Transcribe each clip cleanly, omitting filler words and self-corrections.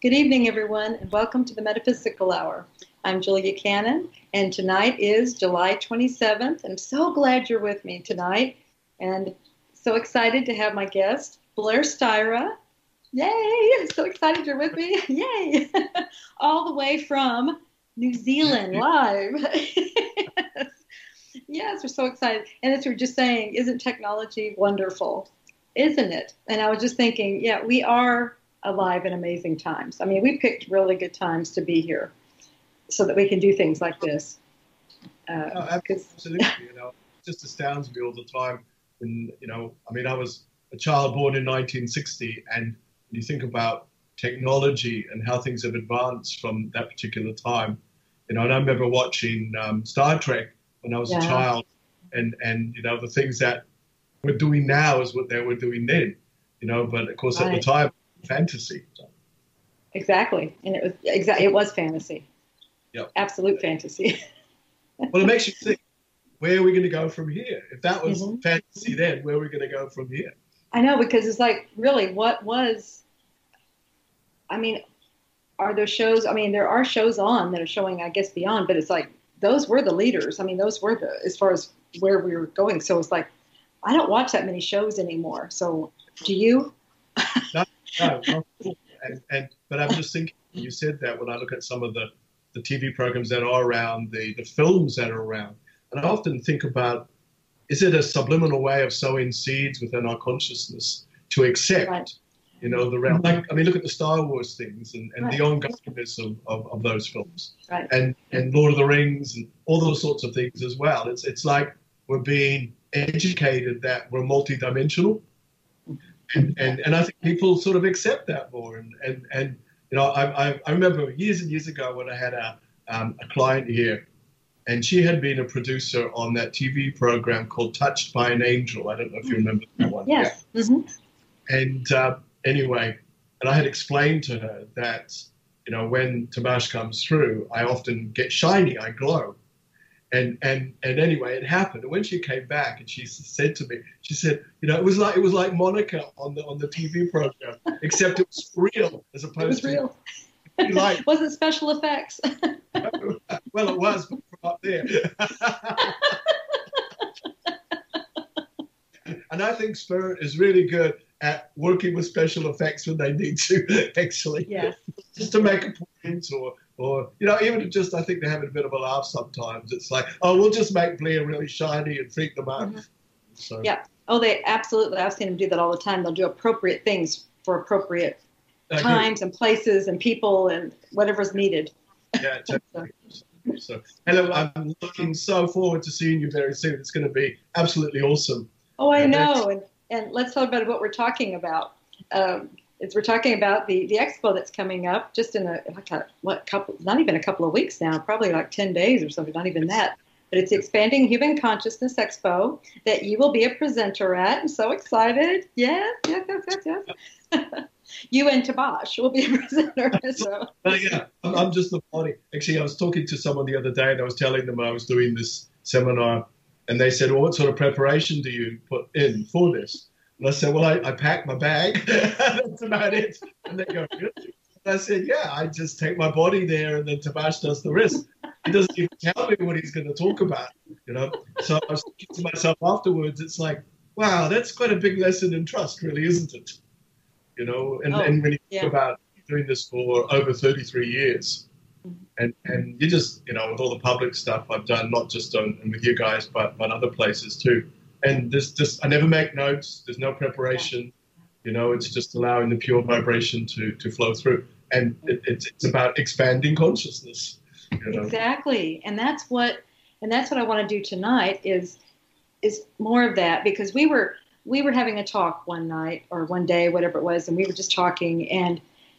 Good evening, everyone, and welcome to the Metaphysical Hour. I'm Julia Cannon, and tonight is July 27th. I'm so glad you're with me tonight, and so excited to have my guest, Blair Styra. Yay! I'm so excited you're with me. Yay! All the way from New Zealand, live. Yes, we're so excited. And as we were just saying, isn't technology wonderful? Isn't it? And I was just thinking, yeah, we are alive in amazing times. I mean, we picked really good times to be here so that we can do things like this. No, absolutely. It just astounds me all the time. And, I was a child born in 1960, and when you think about technology and how things have advanced from that particular time, and I remember watching Star Trek when I was a child, and the things that we're doing now is what they were doing then, but of course at the time, fantasy. Exactly. And it was fantasy. Yep. Absolute fantasy. Well, it makes you think, where are we going to go from here? If that was fantasy then, where are we going to go from here? I know, because it's like, really, are there shows? I mean, there are shows on that are showing, I guess, beyond, but it's like, those were the leaders. I mean, those were as far as where we were going. So it's like, I don't watch that many shows anymore. So do you? No, not at all. But I'm just thinking, you said that when I look at some of the TV programs that are around, the films that are around, and I often think about, is it a subliminal way of sowing seeds within our consciousness to accept, the realm? Like, I mean, look at the Star Wars things and the ongoingness of those films, and Lord of the Rings and all those sorts of things as well. It's like we're being educated that we're multidimensional. And I think people sort of accept that more. And I remember years and years ago when I had a client here, and she had been a producer on that TV program called Touched by an Angel. I don't know if you remember that one. Yes. Yeah. Mm-hmm. And anyway, and I had explained to her that, when Tamash comes through, I often get shiny, I glow. And anyway, it happened. And when she came back and she said to me, she said, it was like Monica on the TV program, except it was real as opposed to real. Wasn't special effects. Well, it was from up there. And I think Spirit is really good at working with special effects when they need to, actually. Yes. Just to make a point or even just, I think they're having a bit of a laugh sometimes. It's like, oh, we'll just make Blair really shiny and freak them out. Mm-hmm. So. Yeah. Oh, they absolutely. I've seen them do that all the time. They'll do appropriate things for appropriate times and places and people and whatever's needed. Yeah, totally. So, hello, I'm looking so forward to seeing you very soon. It's going to be absolutely awesome. Oh, I know. And let's talk about what we're talking about. We're talking about the expo that's coming up just in not even a couple of weeks now, probably like 10 days or something, not even that. But it's the Expanding Human Consciousness Expo that you will be a presenter at. I'm so excited. Yes. You and Tabash will be a presenter. So. Yeah, I'm just the body. Actually, I was talking to someone the other day and I was telling them I was doing this seminar and they said, well, what sort of preparation do you put in for this? And I said, well, I packed my bag. That's about it. And they go, really? And I said, yeah, I just take my body there and then Tabash does the rest. He doesn't even tell me what he's going to talk about, So I was thinking to myself afterwards, it's like, wow, that's quite a big lesson in trust, really, isn't it? And when you think about doing this for over 33 years, and you just, with all the public stuff I've done, not just with you guys, but other places too. And I never make notes. There's no preparation. It's just allowing the pure vibration to flow through. And it's about expanding consciousness. Exactly. And that's what I want to do tonight is more of that, because we were having a talk one night or one day, whatever it was, and we were just talking and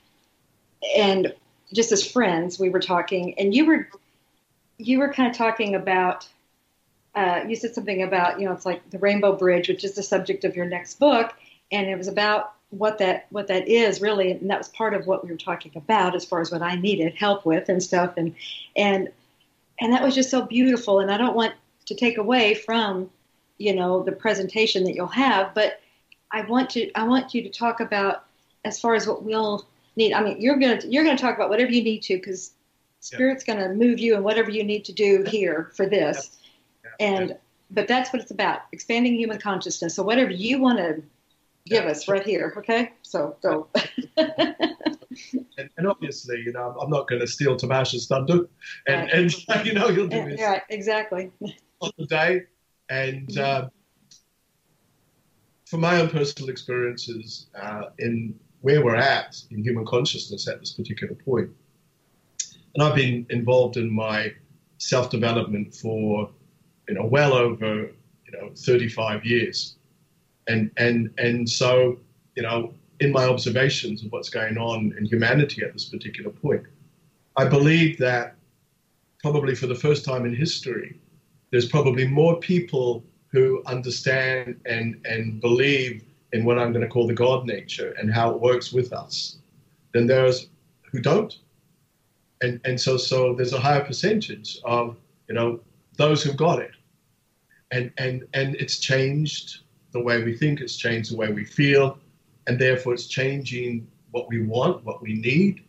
just as friends, we were talking, and you were kind of talking about, you said something about, it's like the Rainbow Bridge, which is the subject of your next book. And it was about what that is really. And that was part of what we were talking about as far as what I needed help with and stuff. And that was just so beautiful. And I don't want to take away from, the presentation that you'll have, but I want you to talk about as far as what need. I mean, you're gonna talk about whatever you need to, because Spirit's gonna move you and whatever you need to do here for this. And but that's what it's about, expanding human consciousness. So whatever you want to give us right here, okay? So go. And obviously, you know, I'm not going to steal Tamasha's thunder, and you know, you'll do this. Yeah, exactly. On the day, and from my own personal experiences in where we're at in human consciousness at this particular point, and I've been involved in my self-development for, you know, well over, 35 years, and so, you know, in my observations of what's going on in humanity at this particular point, I believe that probably for the first time in history, there's probably more people who understand and believe in what I'm going to call the God nature and how it works with us than there's who don't. And so there's a higher percentage of, you know, those who've got it. And it's changed the way we think, it's changed the way we feel, and therefore it's changing what we want, what we need.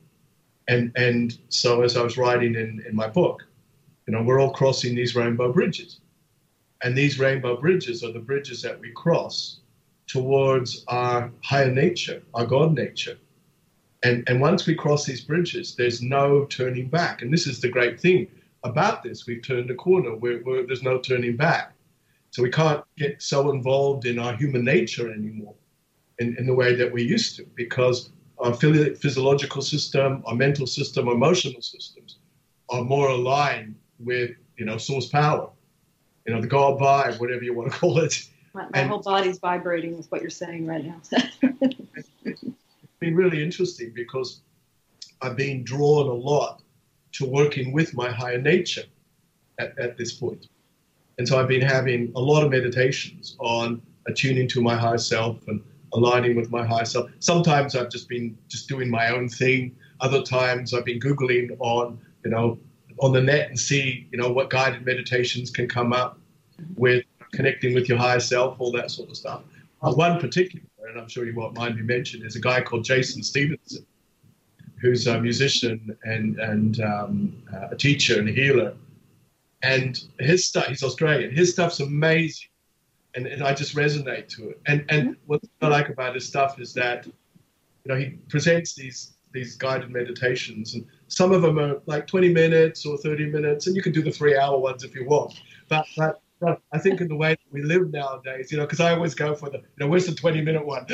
And so as I was writing in my book, you know, we're all crossing these rainbow bridges. And these rainbow bridges are the bridges that we cross towards our higher nature, our God nature. And once we cross these bridges, there's no turning back. And this is the great thing about this. We've turned a corner where there's no turning back. So we can't get so involved in our human nature anymore in the way that we used to, because our physiological system, our mental system, our emotional systems are more aligned with, you know, source power, you know, the God vibe, whatever you want to call it. My whole body's vibrating with what you're saying right now. It's been really interesting because I've been drawn a lot to working with my higher nature at this point. And so I've been having a lot of meditations on attuning to my higher self and aligning with my higher self. Sometimes I've just been doing my own thing. Other times I've been Googling on, you know, on the net and see, you know, what guided meditations can come up with connecting with your higher self, all that sort of stuff. One particular, and I'm sure you won't mind me mentioning, is a guy called Jason Stevenson, who's a musician and a teacher and a healer. And his stuff, he's Australian, his stuff's amazing. And I just resonate to it. And what I like about his stuff is that, you know, he presents these guided meditations, and some of them are like 20 minutes or 30 minutes, and you can do the 3-hour ones if you want. But I think in the way that we live nowadays, you know, because I always go for the, you know, where's the 20-minute one?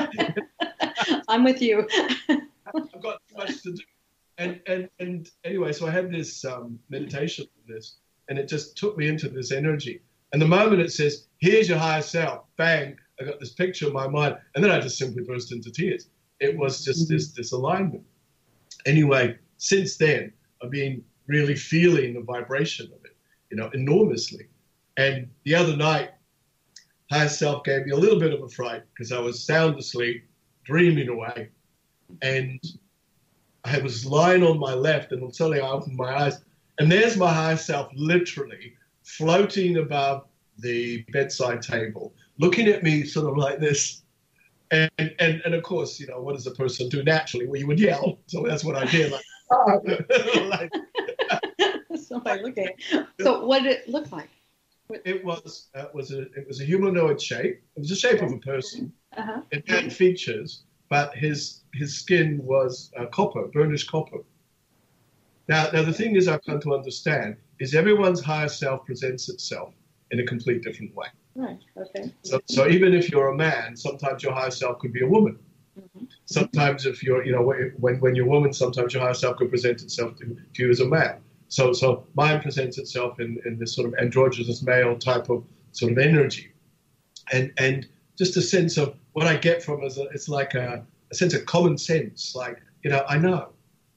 I'm with you. I've got too much to do. And anyway, so I had this meditation on this, and it just took me into this energy. And the moment it says, here's your higher self, bang, I got this picture in my mind, and then I just simply burst into tears. It was just this alignment. Anyway, since then, I've been really feeling the vibration of it, you know, enormously. And the other night, higher self gave me a little bit of a fright because I was sound asleep, dreaming away. And I was lying on my left, and suddenly I opened my eyes, and there's my higher self literally floating above the bedside table, looking at me sort of like this. And of course, you know, what does a person do naturally? Well, you would yell. So that's what I did. Like, oh. Like, somebody looking. So what did it look like? It was a humanoid shape. It was the shape of a person. Uh-huh. It had features, but his skin was copper, burnished copper. Now the thing is, I've come to understand is everyone's higher self presents itself in a complete different way. Right. Okay. So even if you're a man, sometimes your higher self could be a woman. Mm-hmm. Sometimes if you're, you know, when you're a woman, sometimes your higher self could present itself to you as a man. So mine presents itself in this sort of androgynous male type of sort of energy, and just a sense of what I get from it, it's like a sense of common sense, like, you know, I know,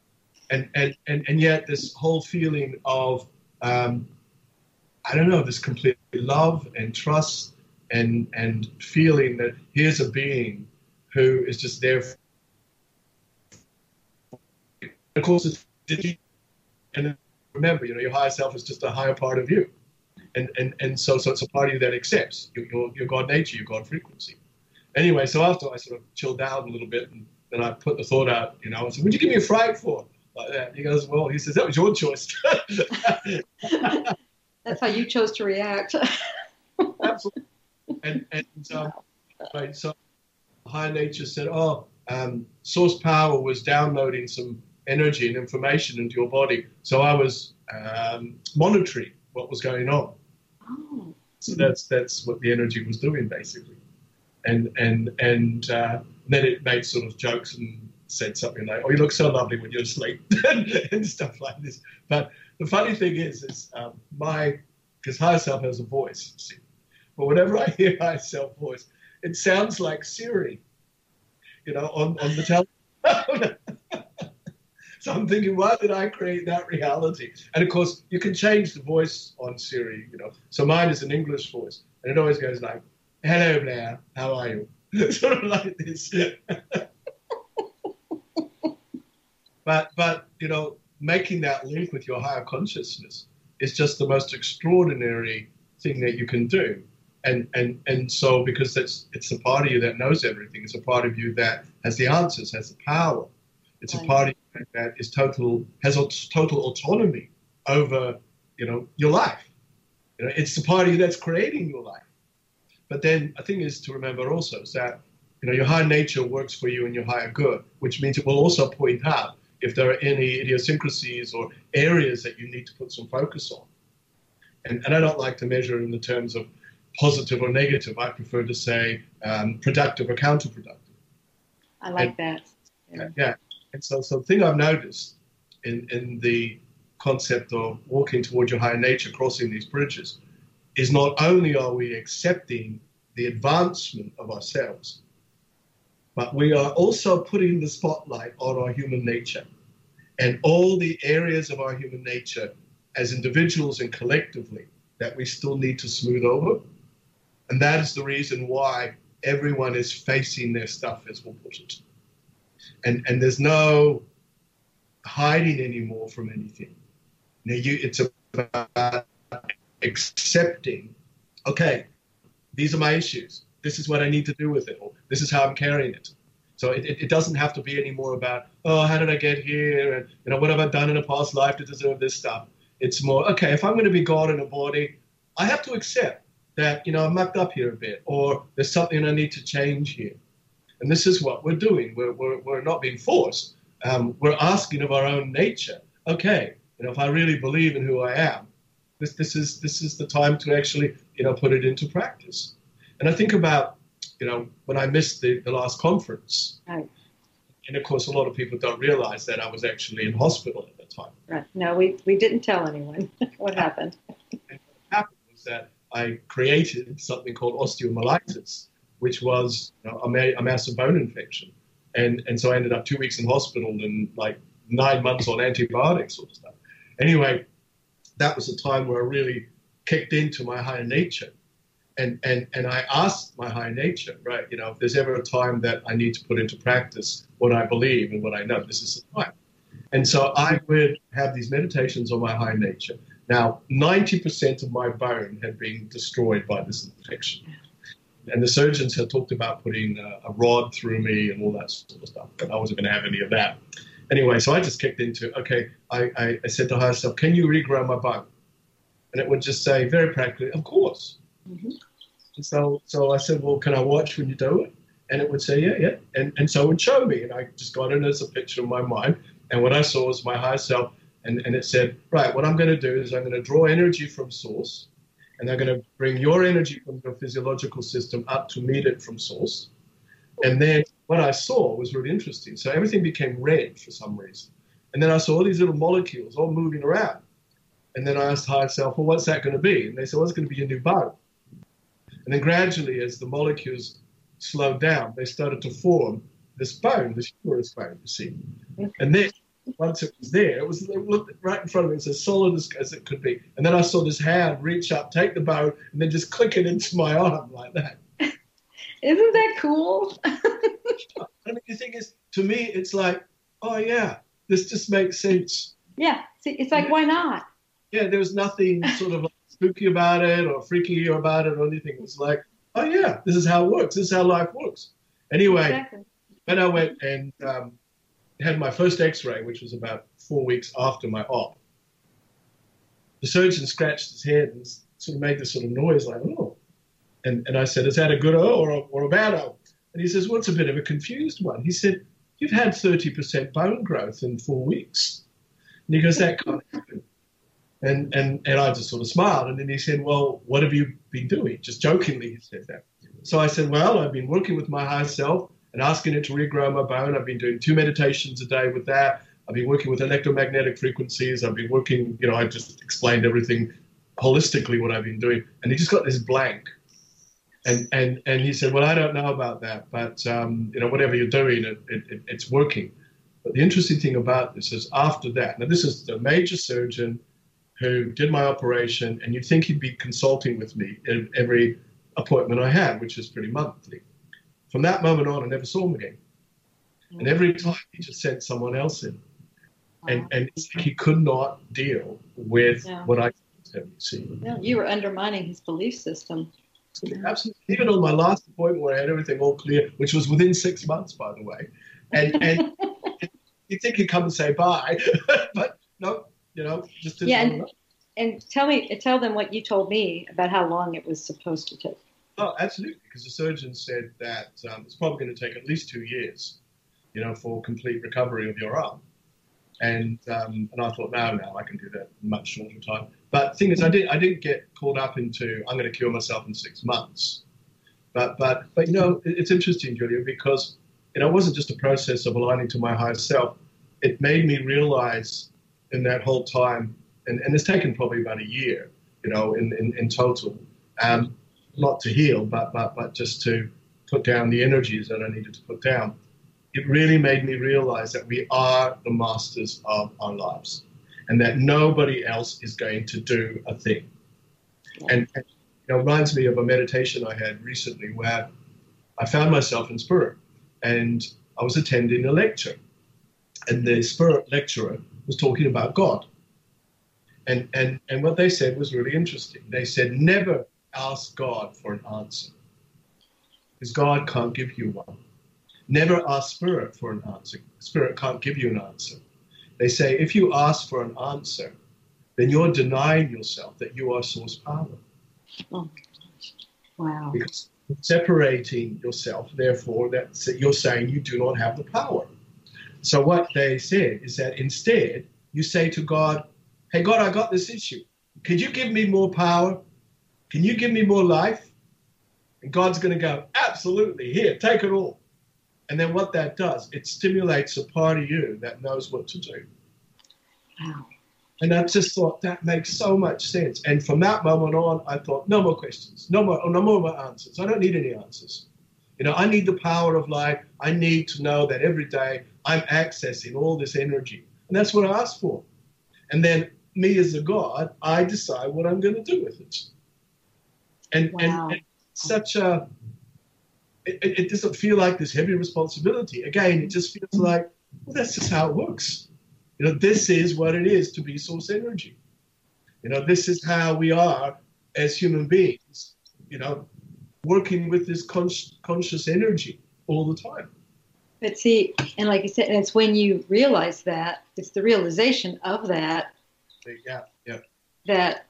and yet this whole feeling of I don't know, this complete love and trust and feeling that here's a being who is just there. Of course, and remember, you know, your higher self is just a higher part of you, and so it's a part of you that accepts your God nature, your God frequency. Anyway, so after I sort of chilled out a little bit and And I put the thought out, you know, I said, what'd you give me a fright for? Like that. He goes, well, he says, that was your choice. That's how you chose to react. Absolutely. And right, so higher nature said, source power was downloading some energy and information into your body. So I was monitoring what was going on. Oh. So that's what the energy was doing, basically. And then it made sort of jokes and said something like, oh, you look so lovely when you're asleep and stuff like this. But the funny thing is because higher self has a voice, see? But whenever I hear higher self voice, it sounds like Siri, you know, on the telephone. So I'm thinking, why did I create that reality? And of course, you can change the voice on Siri, you know. So mine is an English voice, and it always goes like, hello, Blair, how are you? Sort of like this. But you know, making that link with your higher consciousness is just the most extraordinary thing that you can do. And so because it's a part of you that knows everything, it's a part of you that has the answers, has the power. It's a part of you that has total autonomy over, you know, your life. You know, it's the part of you that's creating your life. But then a thing is to remember also is that, you know, your higher nature works for you in your higher good, which means it will also point out if there are any idiosyncrasies or areas that you need to put some focus on. And I don't like to measure in the terms of positive or negative. I prefer to say productive or counterproductive. I like that. Yeah. And so the thing I've noticed in the concept of walking towards your higher nature, crossing these bridges, is not only are we accepting the advancement of ourselves, but we are also putting the spotlight on our human nature and all the areas of our human nature as individuals and collectively that we still need to smooth over. And that is the reason why everyone is facing their stuff, as we'll put it. And there's no hiding anymore from anything. Now it's about accepting, okay, these are my issues. This is what I need to do with it, or this is how I'm carrying it. So it doesn't have to be any more about, oh, how did I get here? And, you know, what have I done in a past life to deserve this stuff? It's more, okay, if I'm going to be God in a body, I have to accept that, you know, I'm mucked up here a bit, or there's something I need to change here. And this is what we're doing. We're not being forced. We're asking of our own nature, okay, you know, if I really believe in who I am, this is the time to actually, you know, put it into practice. And I think about, you know, when I missed the last conference, right. And of course, a lot of people don't realize that I was actually in hospital at that time. Right. No, we didn't tell anyone what happened. And what happened was that I created something called osteomyelitis, which was, you know, a massive bone infection. And so I ended up 2 weeks in hospital and like 9 months on antibiotics sort of stuff. Anyway, that was a time where I really kicked into my higher nature. And I asked my higher nature, right, you know, if there's ever a time that I need to put into practice what I believe and what I know, this is the time. And so I would have these meditations on my higher nature. Now, 90% of my bone had been destroyed by this infection. And the surgeons had talked about putting a rod through me and all that sort of stuff, but I wasn't going to have any of that. Anyway, so I just kicked into, okay, I said to higher self, can you regrow my bone? And it would just say very practically, of course. Mm-hmm. And so I said, well, can I watch when you do it? And it would say, yeah. And so it would show me. And I just got it as a picture in my mind. And what I saw was my higher self. And it said, right, what I'm going to do is I'm going to draw energy from source. And I'm going to bring your energy from your physiological system up to meet it from source. And then what I saw was really interesting. So everything became red for some reason. And then I saw all these little molecules all moving around. And then I asked higher self, well, what's that going to be? And they said, well, it's going to be a new bone. And then gradually, as the molecules slowed down, they started to form this bone, this humerus bone, you see. And then once it was there, it looked right in front of me. It's as solid as it could be. And then I saw this hand reach up, take the bone, and then just click it into my arm like that. Isn't that cool? I mean, the thing is, to me, it's like, oh, yeah, this just makes sense. Yeah, see, it's like, why not? Yeah, there was nothing sort of like spooky about it or freaky about it or anything. It was like, oh, yeah, this is how it works. This is how life works. Anyway, exactly. Then I went and had my first X-ray, which was about 4 weeks after my op. The surgeon scratched his head and sort of made this sort of noise like, oh. And I said, is that a good O or a bad O? And he says, well, it's a bit of a confused one. He said, you've had 30% bone growth in 4 weeks. And he goes, that can't happen. And I just sort of smiled. And then he said, well, what have you been doing? Just jokingly, he said that. So I said, well, I've been working with my higher self and asking it to regrow my bone. I've been doing 2 meditations a day with that. I've been working with electromagnetic frequencies. I've been working, I just explained everything holistically what I've been doing. And he just got this blank. And he said, well, I don't know about that, but, whatever you're doing, it's working. But the interesting thing about this is after that, now this is the major surgeon who did my operation, and you'd think he'd be consulting with me in every appointment I had, which is pretty monthly. From that moment on, I never saw him again. And every time he just sent someone else in. And it's like he could not deal with what I said. Yeah, you were undermining his belief system. Absolutely. Even on my last appointment where I had everything all clear, which was within 6 months, by the way. And you'd think he'd come and say bye, but no, just didn't. And tell them what you told me about how long it was supposed to take. Oh, absolutely, because the surgeon said that it's probably going to take at least 2 years, for complete recovery of your arm. And I thought, no, I can do that in much shorter time. But the thing is, I didn't get caught up into I'm going to cure myself in 6 months. But it's interesting, Julia, because it wasn't just a process of aligning to my higher self. It made me realize in that whole time, and it's taken probably about a year, in total, not to heal, but just to put down the energies that I needed to put down. It really made me realize that we are the masters of our lives and that nobody else is going to do a thing. And it reminds me of a meditation I had recently where I found myself in spirit and I was attending a lecture and the spirit lecturer was talking about God. And what they said was really interesting. They said, never ask God for an answer because God can't give you one. Never ask Spirit for an answer. Spirit can't give you an answer. They say if you ask for an answer, then you're denying yourself that you are source power. Oh, wow. Because separating yourself, therefore, you're saying you do not have the power. So what they said is that instead, you say to God, hey, God, I got this issue. Could you give me more power? Can you give me more life? And God's going to go, absolutely, here, take it all. And then what that does, it stimulates a part of you that knows what to do. Wow. And I just thought that makes so much sense. And from that moment on, I thought, no more questions, no more answers. I don't need any answers. I need the power of life. I need to know that every day I'm accessing all this energy. And that's what I asked for. And then me as a God, I decide what I'm going to do with it. And such a... It doesn't feel like this heavy responsibility. Again, it just feels like, well, that's just how it works. This is what it is to be source energy. This is how we are as human beings, working with this conscious energy all the time. But see, and like you said, and it's when you realize that, it's the realization of that. Yeah. That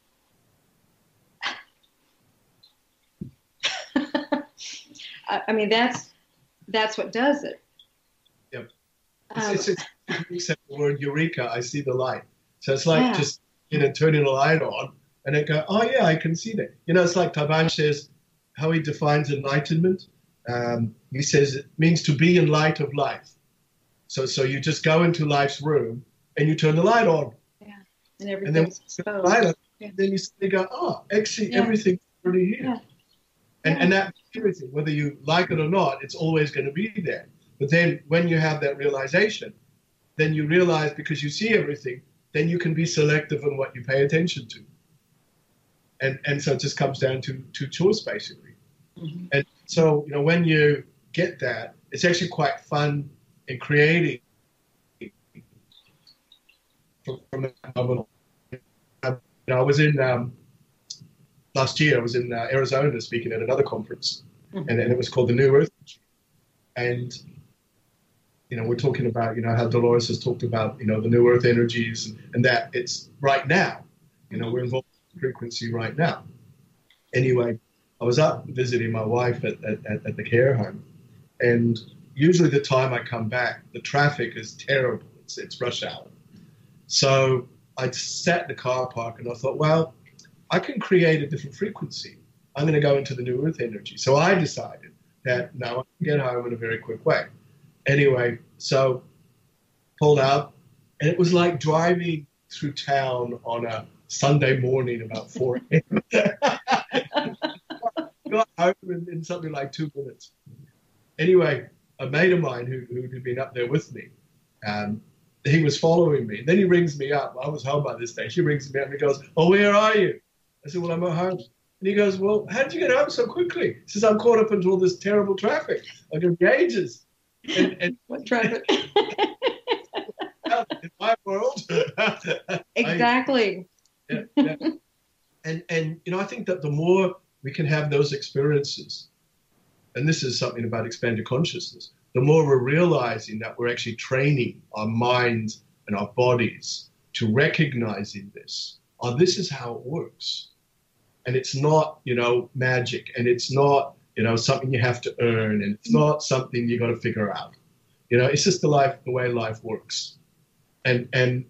I mean, that's what does it. Yep. It's the word eureka, I see the light. So it's like just turning a light on and then go, oh yeah, I can see that. It's like Taban says how he defines enlightenment. He says it means to be in light of life. So you just go into life's room and you turn the light on. Yeah. And everything's exposed. Light on, then you suddenly go, oh, actually everything's already here. Yeah. And that everything, whether you like it or not, it's always going to be there. But then when you have that realization, then you realize because you see everything, then you can be selective on what you pay attention to. And so it just comes down to choice, basically. Mm-hmm. And so, when you get that, it's actually quite fun in creating. I was in... last year, I was in Arizona speaking at another conference, and it was called the New Earth. And we're talking about, how Dolores has talked about, the new earth energies and that it's right now, we're involved in frequency right now. Anyway, I was up visiting my wife at the care home, and usually the time I come back, the traffic is terrible. It's rush hour. So I sat in the car park and I thought, well, I can create a different frequency. I'm going to go into the new earth energy. So I decided that now I can get home in a very quick way. Anyway, so pulled out, and it was like driving through town on a Sunday morning about 4 a.m. Got home in something like 2 minutes. Anyway, a mate of mine who'd been up there with me, he was following me. Then he rings me up. I was home by this stage. He rings me up and he goes, "Oh, where are you?" I said, "Well, I'm at home." And he goes, "Well, how did you get home so quickly?" He says, "I'm caught up into all this terrible traffic. I'm going to be ages." And what traffic? In my world. Exactly. Yeah. And I think that the more we can have those experiences, and this is something about expanded consciousness, the more we're realizing that we're actually training our minds and our bodies to recognizing this. Oh, this is how it works. And it's not, magic, and it's not, something you have to earn, and it's not something you got to figure out. It's just the way life works. And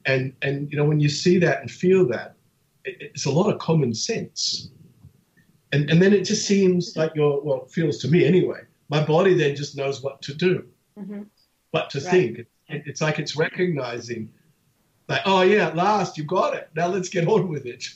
when you see that and feel that, it's a lot of common sense. And then it just seems like it feels to me anyway, my body then just knows what to do, what to think. It's like it's recognizing, like, oh yeah, at last you got it. Now let's get on with it.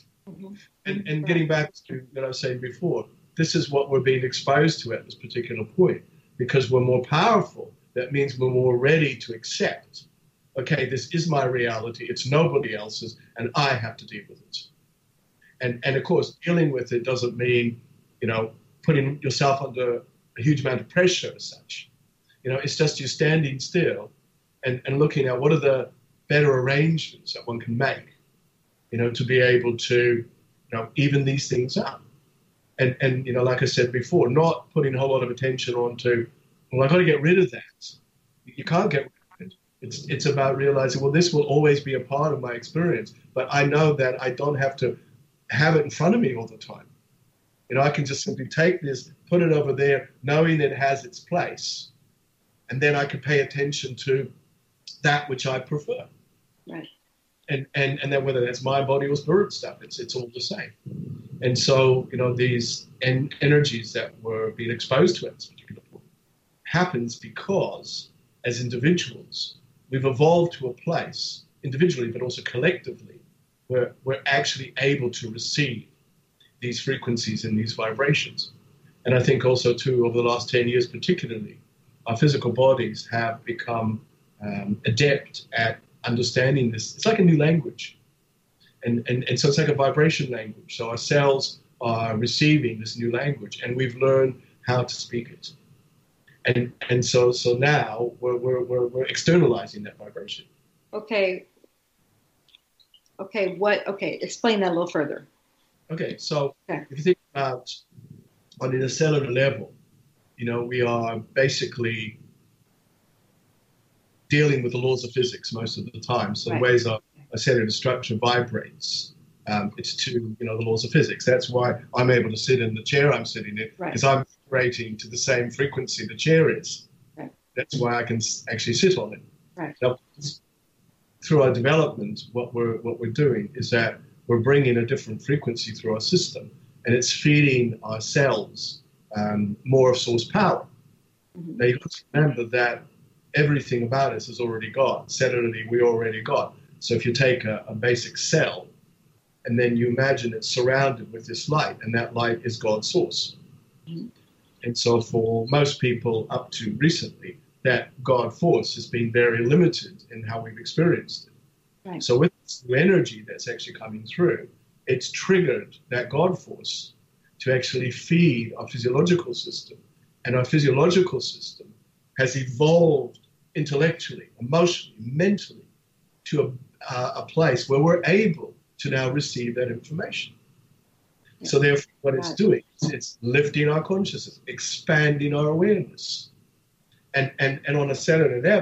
And getting back to what I was saying before, this is what we're being exposed to at this particular point. Because we're more powerful, that means we're more ready to accept, okay, this is my reality, it's nobody else's, and I have to deal with it. And of course, dealing with it doesn't mean, putting yourself under a huge amount of pressure as such. It's just you standing still and looking at what are the better arrangements that one can make, to be able to, even these things up. And like I said before, not putting a whole lot of attention onto, well, I've got to get rid of that. You can't get rid of it. It's about realizing, well, this will always be a part of my experience, but I know that I don't have to have it in front of me all the time. I can just simply take this, put it over there, knowing it has its place, and then I can pay attention to that which I prefer. Right. And then whether that's mind, body, or spirit stuff, it's all the same. And so, these energies that we're being exposed to at this particular point happens because, as individuals, we've evolved to a place, individually but also collectively, where we're actually able to receive these frequencies and these vibrations. And I think also, too, over the last 10 years particularly, our physical bodies have become adept at understanding this. It's like a new language. And so it's like a vibration language. So our cells are receiving this new language, and we've learned how to speak it. And so now we're externalizing that vibration. Okay. Explain that a little further. Okay, so if you think about on a cellular level, we are basically dealing with the laws of physics most of the time. So the ways our cellular structure vibrates, it's to the laws of physics. That's why I'm able to sit in the chair I'm sitting in, because I'm vibrating to the same frequency the chair is. Right. That's why I can actually sit on it. Right. Now, through our development, what we're doing is that we're bringing a different frequency through our system, and it's feeding our cells more of source power. Mm-hmm. Now, you have to remember that everything about us is already God. Cellularly, we already got. So if you take a basic cell, and then you imagine it's surrounded with this light, and that light is God's source. Mm-hmm. And so for most people up to recently, that God force has been very limited in how we've experienced it. Right. So with this new energy that's actually coming through, it's triggered that God force to actually feed our physiological system. And our physiological system has evolved intellectually, emotionally, mentally to a place where we're able to now receive that information. Yeah. So therefore what it's doing is it's lifting our consciousness, expanding our awareness. And on a cellular level,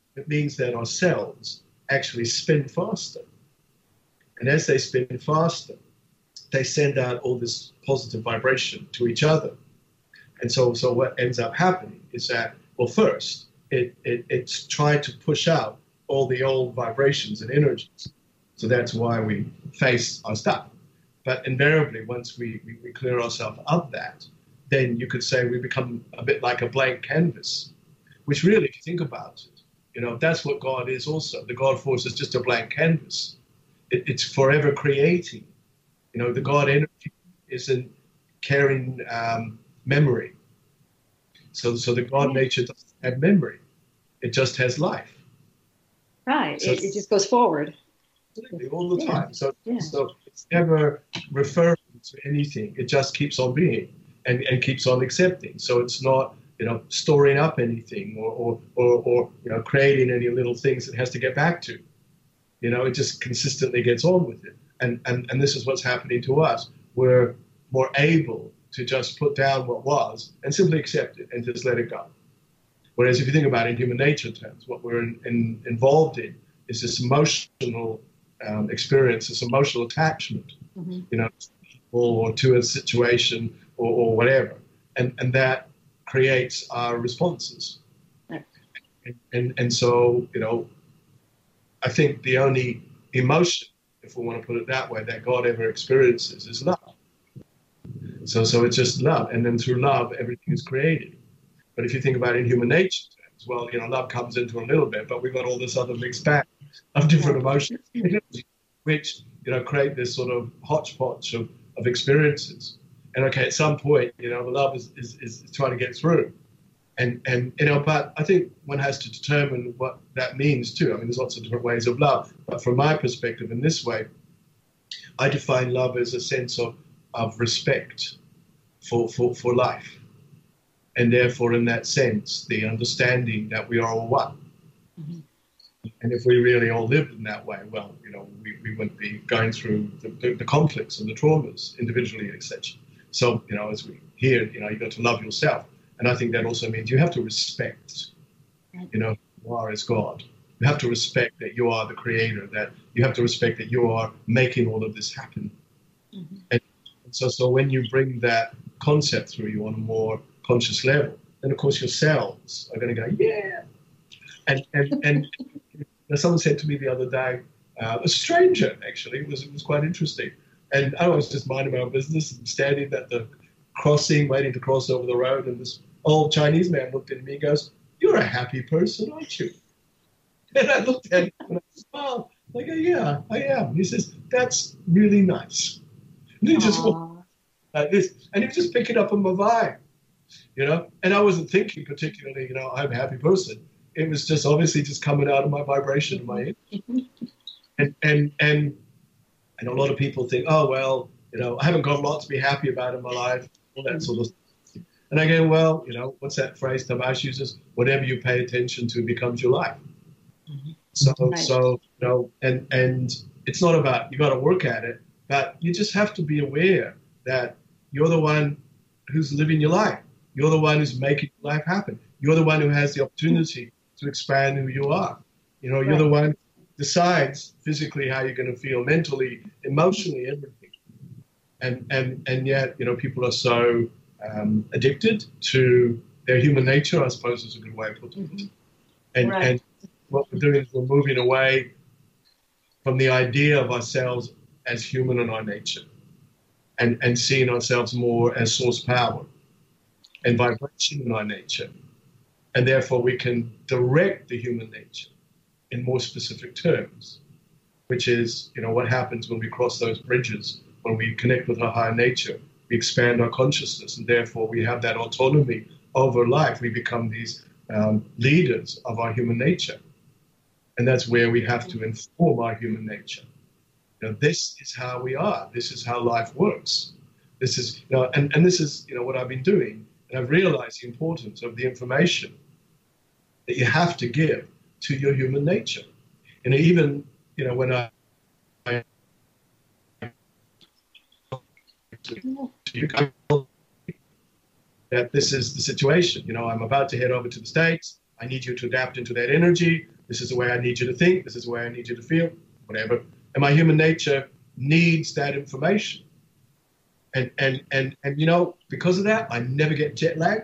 it means that our cells actually spin faster. And as they spin faster, they send out all this positive vibration to each other. And so what ends up happening is that, well, first, it's trying to push out all the old vibrations and energies. So that's why we face our stuff. But invariably, once we clear ourselves of that, then you could say we become a bit like a blank canvas, which really, if you think about it, you know, that's what God is also. The God force is just a blank canvas. It's forever creating. You know, the God energy isn't carrying memory. So the God nature doesn't have memory. It just has life. Right. So it just goes forward. All the time. So it's never referring to anything. It just keeps on being and keeps on accepting. So it's not, you know, storing up anything or you know, creating any little things it has to get back to. You know, it just consistently gets on with it. And this is what's happening to us. We're more able to just put down what was and simply accept it and just let it go. Whereas if you think about it in human nature terms, what we're involved in is this emotional experience, this emotional attachment, you know, to people or to a situation or whatever. And that creates our responses. Right. And so, you know, I think the only emotion, if we want to put it that way, that God ever experiences is love. So it's just love. And then through love, everything is created. But if you think about it in human nature terms, well, you know, love comes into a little bit, but we've got all this other mixed bag of different emotions, which, you know, create this sort of hodgepodge of experiences. And okay, at some point, you know, the love is trying to get through. And you know, but I think one has to determine what that means too. I mean, there's lots of different ways of love. But from my perspective, in this way, I define love as a sense of respect for life. And therefore, in that sense, the understanding that we are all one. Mm-hmm. And if we really all lived in that way, well, you know, we wouldn't be going through the conflicts and the traumas individually, etc. So, you know, as we hear, you know, you've got to love yourself. And I think that also means you have to respect, you know, who you are as God. You have to respect that you are the creator, that you have to respect that you are making all of this happen. Mm-hmm. And so when you bring that concept through you on a more conscious level, then of course your cells are going to go, yeah. And someone said to me the other day, a stranger actually, it was quite interesting. And I was just minding my own business and standing at the crossing, waiting to cross over the road, and this old Chinese man looked at me and goes, "You're a happy person, aren't you?" And I looked at him and I smiled. I go, "Yeah, I am." He says, "That's really nice." And he just walked like this, and he was just picking up on my vibe, you know. And I wasn't thinking particularly, you know, I'm a happy person. It was just obviously just coming out of my vibration and my energy. And a lot of people think, oh, well, you know, I haven't got a lot to be happy about in my life, all that sort of stuff. And I go, well, you know, what's that phrase Tabash uses? Whatever you pay attention to becomes your life. Mm-hmm. So, you know, and it's not about, you got to work at it, but you just have to be aware that you're the one who's living your life. You're the one who's making life happen. You're the one who has the opportunity to expand who you are. You know, you're the one who decides physically how you're going to feel, mentally, emotionally, everything. And yet, you know, people are so addicted to their human nature, I suppose is a good way of putting it. And what we're doing is we're moving away from the idea of ourselves as human in our nature and seeing ourselves more as source power and vibration in our nature. And therefore we can direct the human nature in more specific terms, which is, you know, what happens when we cross those bridges, when we connect with our higher nature, we expand our consciousness, and therefore we have that autonomy over life. We become these leaders of our human nature. And that's where we have to inform our human nature. You know, this is how we are. This is how life works. This is, you know, and this is, you know, what I've been doing. And I've realized the importance of the information that you have to give to your human nature. And even, you know, when I that this is the situation. You know, I'm about to head over to the States. I need you to adapt into that energy. This is the way I need you to think. This is the way I need you to feel, whatever. And my human nature needs that information. And you know, because of that, I never get jet lag.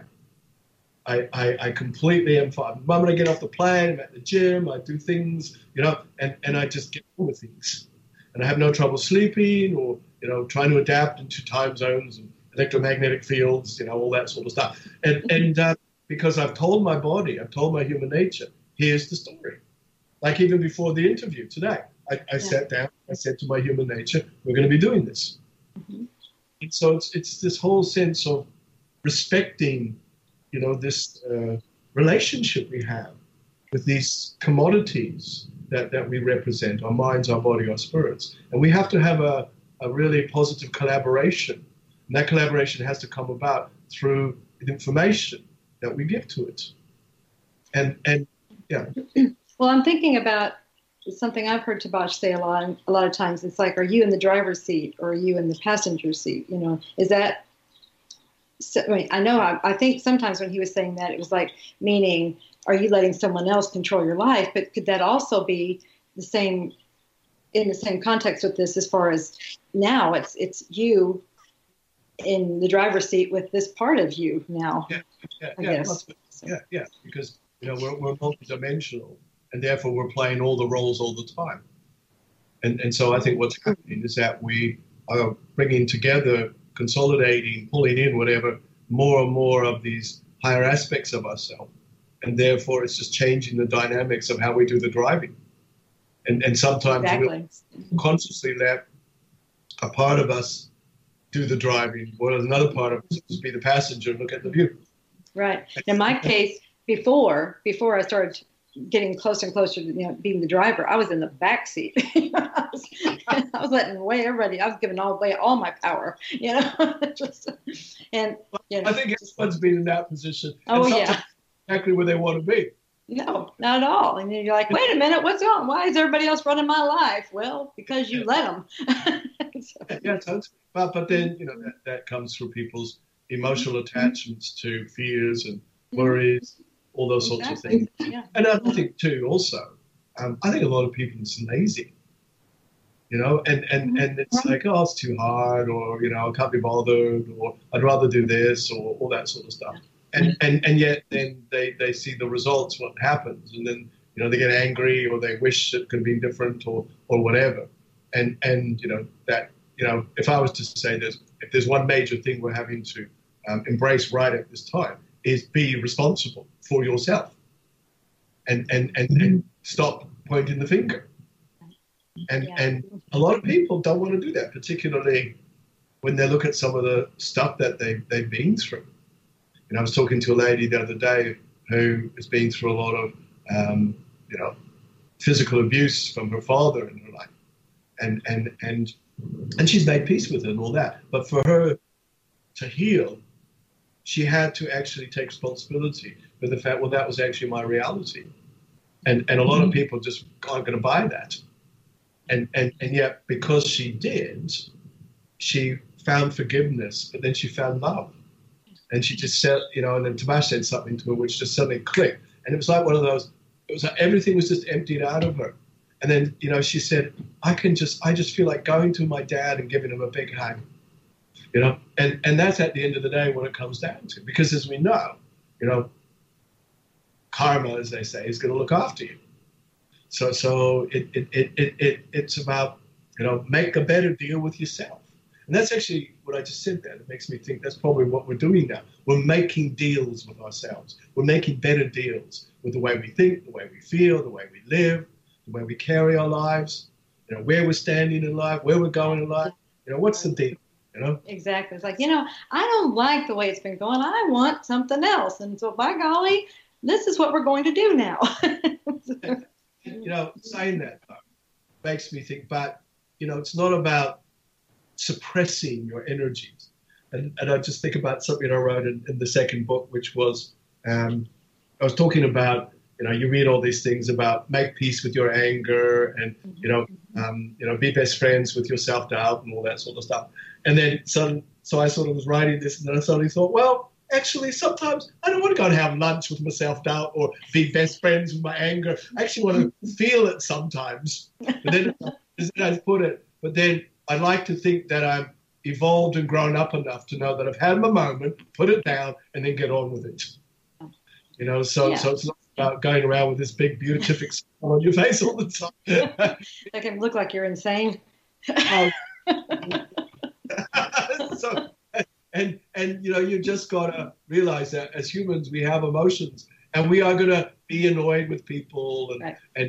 I completely am fine. The moment I get off the plane, I'm at the gym, I do things, you know, and I just get on with things. And I have no trouble sleeping or, you know, trying to adapt into time zones and electromagnetic fields, you know, all that sort of stuff. And because I've told my body, I've told my human nature, here's the story. Like even before the interview today, I sat down, I said to my human nature, we're going to be doing this. Mm-hmm. And so it's this whole sense of respecting, you know, this relationship we have with these commodities that we represent, our minds, our body, our spirits. And we have to have a really positive collaboration. And that collaboration has to come about through the information that we give to it. And yeah. Well, I'm thinking about something I've heard Tabash say a lot of times. It's like, are you in the driver's seat or are you in the passenger seat? You know, is that, so, I mean, I think sometimes when he was saying that, it was like, meaning, are you letting someone else control your life? But could that also be the same, in the same context with this, as far as now it's you in the driver's seat with this part of you now? I guess. Yeah, because, you know, we're multidimensional, and therefore we're playing all the roles all the time. And so I think what's happening is that we are bringing together, consolidating, pulling in whatever, more and more of these higher aspects of ourselves. And therefore it's just changing the dynamics of how we do the driving. And sometimes we'll consciously let a part of us do the driving, whereas another part of us just be the passenger and look at the view. Right. In my case, before I started getting closer and closer to, you know, being the driver, I was in the back seat. I was letting away everybody. I was giving away all my power, you know. And you know, I think everyone's been in that position. Oh yeah, exactly where they want to be. No, not at all. And then you're like, wait a minute, what's wrong? Why is everybody else running my life? Well, because you let them. Yeah, totally. But then, you know, that comes through people's emotional attachments to fears and worries, all those sorts of things. Yeah. And I think too, also, I think a lot of people are lazy, you know, and it's like, oh, it's too hard, or, you know, I can't be bothered, or I'd rather do this, or all that sort of stuff. And yet then they see the results, what happens, and then, you know, they get angry, or they wish it could be different, or whatever. And you know, that, you know, if I was to say this, if there's one major thing we're having to embrace right at this time, is be responsible for yourself, and stop pointing the finger. And a lot of people don't want to do that, particularly when they look at some of the stuff that they've been through. You know, I was talking to a lady the other day who has been through a lot of, you know, physical abuse from her father in her life, and she's made peace with it and all that. But for her to heal, she had to actually take responsibility for the fact, well, that was actually my reality. And a lot of people just aren't going to buy that. And yet, because she did, she found forgiveness, but then she found love. And she just said, you know, and then Tabash said something to her which just suddenly clicked. And it was like one of those, it was like everything was just emptied out of her. And then, you know, she said, I just feel like going to my dad and giving him a big hug. You know, and that's at the end of the day what it comes down to. Because as we know, you know, karma, as they say, is going to look after you. So it's about, you know, make a better deal with yourself. And that's actually what I just said there. It makes me think that's probably what we're doing now. We're making deals with ourselves. We're making better deals with the way we think, the way we feel, the way we live, the way we carry our lives, you know, where we're standing in life, where we're going in life. You know, what's the deal? You know? Exactly. It's like, you know, I don't like the way it's been going. I want something else. And so, by golly, this is what we're going to do now. You know, saying that makes me think, but, you know, it's not about suppressing your energies. And I just think about something I wrote in the second book, which was, I was talking about, you know, you read all these things about make peace with your anger and, you know, be best friends with your self-doubt and all that sort of stuff. And then so I sort of was writing this, and then I suddenly thought, well, actually, sometimes I don't want to go and have lunch with my self-doubt or be best friends with my anger. I actually want to feel it sometimes. But then, as I put it, but then I like to think that I'm evolved and grown up enough to know that I've had my moment, put it down, and then get on with it. So it's not about going around with this big beatific smile on your face all the time. That can look like you're insane. So, and you just gotta realize that as humans we have emotions, and we are gonna be annoyed with people and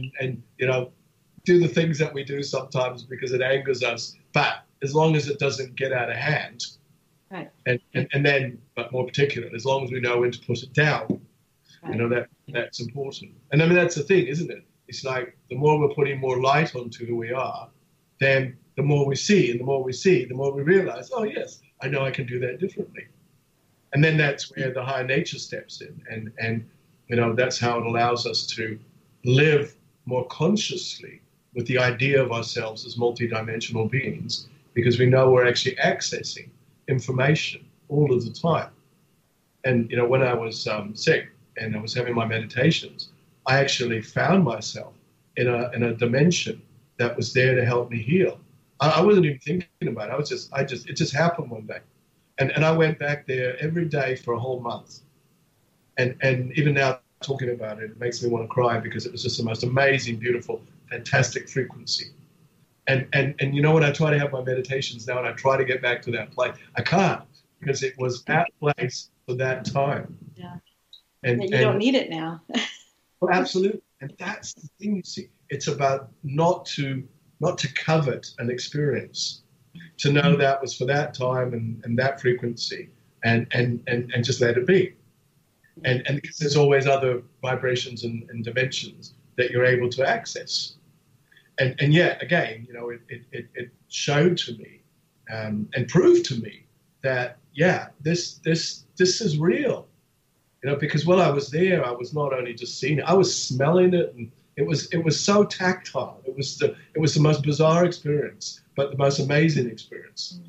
do the things that we do sometimes because it angers us. But as long as it doesn't get out of hand, right. and then, but more particular, as long as we know when to put it down, right. That's important. And I mean that's the thing, isn't it? It's like the more we're putting more light onto who we are, then the more we see, and the more we see, the more we realize, oh yes, I know I can do that differently. And then that's where the higher nature steps in, and that's how it allows us to live more consciously with the idea of ourselves as multidimensional beings, because we know we're actually accessing information all of the time. And when I was sick and I was having my meditations, I actually found myself in a dimension that was there to help me heal. I wasn't even thinking about it. It just happened one day. And I went back there every day for a whole month. And even now talking about it, it makes me want to cry, because it was just the most amazing, beautiful, fantastic frequency. And when I try to have my meditations now and I try to get back to that place, I can't, because it was that place for that time. Yeah. And you don't need it now. Well, absolutely. And that's the thing, you see. It's about not to covet an experience, to know that was for that time and that frequency, and just let it be. And because there's always other vibrations and dimensions that you're able to access. And yet, again, it showed to me and proved to me that, this is real. Because while I was there, I was not only just seeing it, I was smelling it, and it was so tactile. It was the most bizarre experience, but the most amazing experience.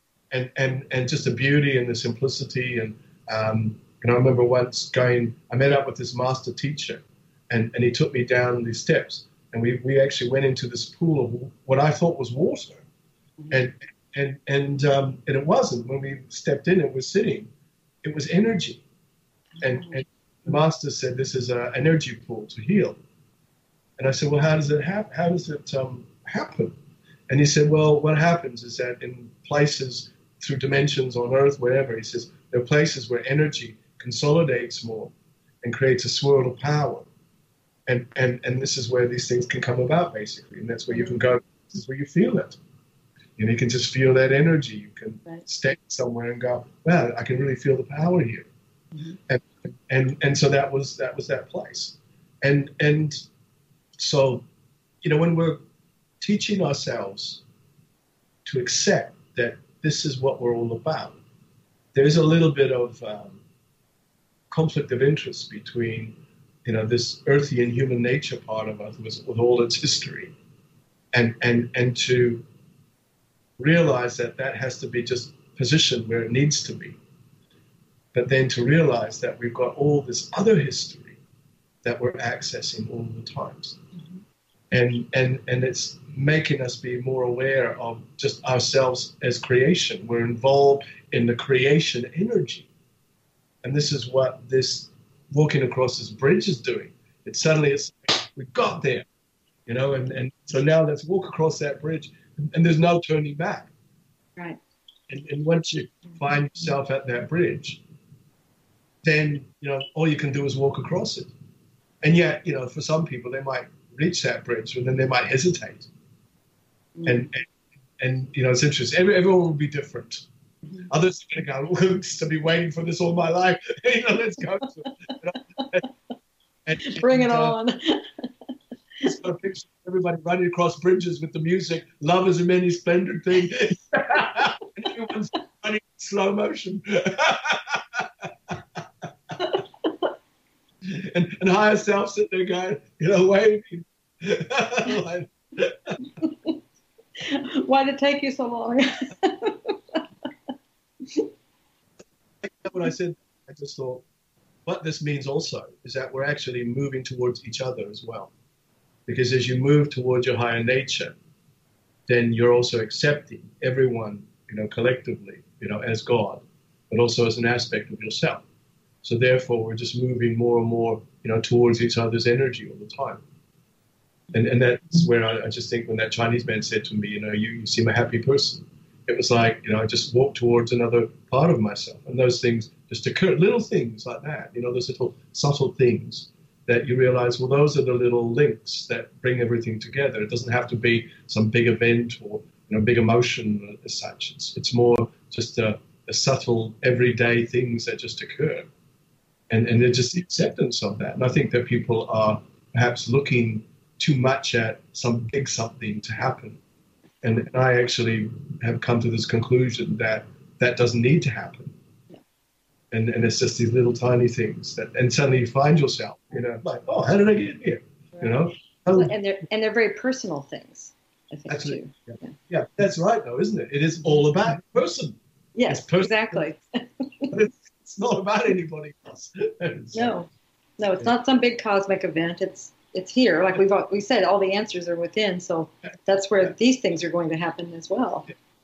And just the beauty and the simplicity. And I remember once I met up with this master teacher, and he took me down these steps, and we actually went into this pool of what I thought was water, and it wasn't. When we stepped in and were sitting, it was energy. And the master said, this is an energy pool to heal. And I said, well, how does it happen? And he said, well, what happens is that in places, through dimensions on Earth, wherever, he says, there are places where energy consolidates more and creates a swirl of power. And this is where these things can come about, basically. And that's where you can go, this is where you feel it. You can just feel that energy. You can step somewhere and go, wow, I can really feel the power here. Mm-hmm. And so that was that place. And so, when we're teaching ourselves to accept that this is what we're all about, there's a little bit of conflict of interest between, this earthy and human nature part of us with all its history, and to realize that has to be just positioned where it needs to be. But then to realize that we've got all this other history that we're accessing all the times. Mm-hmm. And it's making us be more aware of just ourselves as creation. We're involved in the creation energy. And this is what this walking across this bridge is doing. It's we've got there, and so now let's walk across that bridge, and there's no turning back. Right. And once you find yourself at that bridge, then, all you can do is walk across it. And yet, for some people, they might reach that bridge, and then they might hesitate. Mm. And it's interesting. Everyone will be different. Mm-hmm. Others are going to go, I've been waiting for this all my life. Let's go. Bring it on. Just got a picture of everybody running across bridges with the music, Love is a Many Splendid Thing. And everyone's running in slow motion. And higher self sitting there going, waving. Why did it take you so long? when I said, I just thought, what this means also is that we're actually moving towards each other as well. Because as you move towards your higher nature, then you're also accepting everyone, collectively, as God, but also as an aspect of yourself. So therefore, we're just moving more and more, towards each other's energy all the time. And that's where I just think when that Chinese man said to me, you seem a happy person. It was like, I just walked towards another part of myself. And those things just occur, little things like that, those little subtle things that you realize, well, those are the little links that bring everything together. It doesn't have to be some big event or, big emotion as such. It's more just a subtle, everyday things that just occur. And they're just the acceptance of that. And I think that people are perhaps looking too much at some big something to happen. And I actually have come to this conclusion that that doesn't need to happen. Yeah. And it's just these little tiny things and suddenly you find yourself, like, oh, how did I get here? Right. And they're very personal things, I think, absolutely. Too. Yeah, that's right, though, isn't it? It is all about person. Yes, exactly. It's not about anybody else. No, it's not some big cosmic event. It's here. Like we said, all the answers are within. So that's where these things are going to happen as well.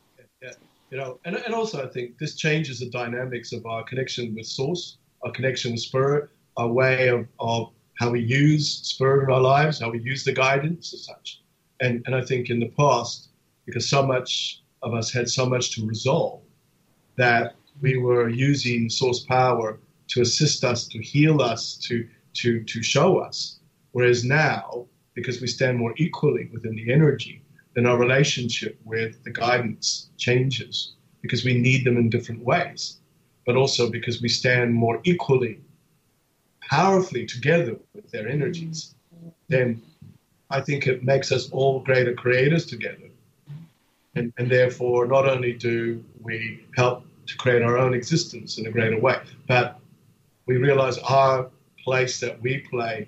Yeah. And also I think this changes the dynamics of our connection with Source, our connection with Spirit, our way of how we use Spirit in our lives, how we use the guidance and such. And I think in the past, because so much of us had so much to resolve, that we were using Source power to assist us, to heal us, to show us. Whereas now, because we stand more equally within the energy, then our relationship with the guidance changes because we need them in different ways, but also because we stand more equally, powerfully together with their energies. Then I think it makes us all greater creators together. And therefore, not only do we help to create our own existence in a greater way, but we realize our place that we play